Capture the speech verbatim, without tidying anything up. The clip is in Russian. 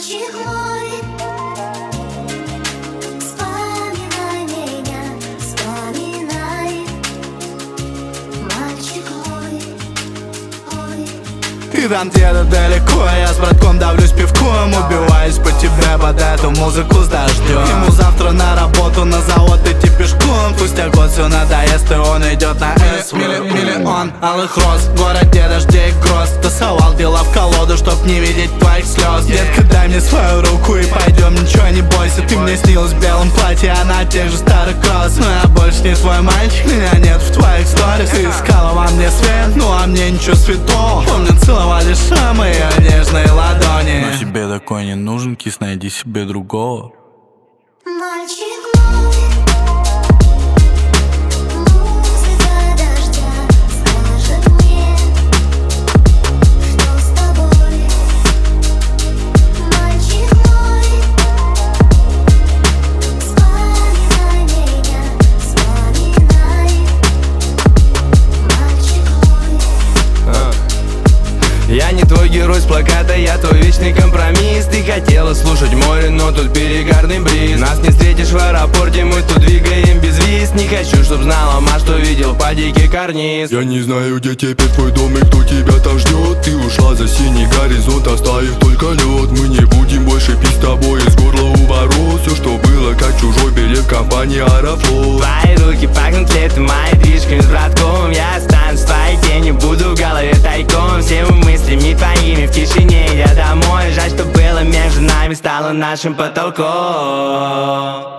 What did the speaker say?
Мальчик мой, вспоминай меня, вспоминай. Мальчик мой, ой. Ты там где-то далеко, я с братком давлюсь пивком. Убиваюсь по тебе под эту музыку с дождем. Ему завтра на работу, на завод идти пешком. Спустя год все надоест, и он идет на эс. Миллион алых роз, в городе дождей и гроз. Тасовал дела в колоду, чтоб не видеть твоих слез. Детка, дай мне свою руку и пойдем, ничего не бойся. Ты мне снилась в белом платье, а на тех же старых кросс. Но я больше не твой мальчик, меня нет в твоих сторис. Ты искала во мне свет, ну а мне ничего святого. Помню, целовали шрамы и нежные ладони. Но тебе такой не нужен, кис, найди себе другого. Мальчик мой, музыка дождя скажет мне, что с тобой. Мальчик мой, вспоминай меня, вспоминай. Мальчик мой. Я не твой герой с плаката, я твой вечный компромисс. Ты хотела слушать море, но тут перегарный бриз. Нас не встретишь в аэропорте, мы тут двигаем без виз. Не хочу, чтоб знала ма, что видел по дикий карниз. Я не знаю, где теперь твой дом и кто тебя там ждет. Ты ушла за синий горизонт, оставив только лед. Мы не будем больше пить с тобой из горла у ворот. Все, что было, как чужой билет в компании Аэрофлот. Твои руки пахнут летом, мои движками с братком. Я останусь в твоей тени, буду в голове тайком. Всеми мыслями твоими в тишине я домой. Жаль, что было между нами, стало нашим потолком.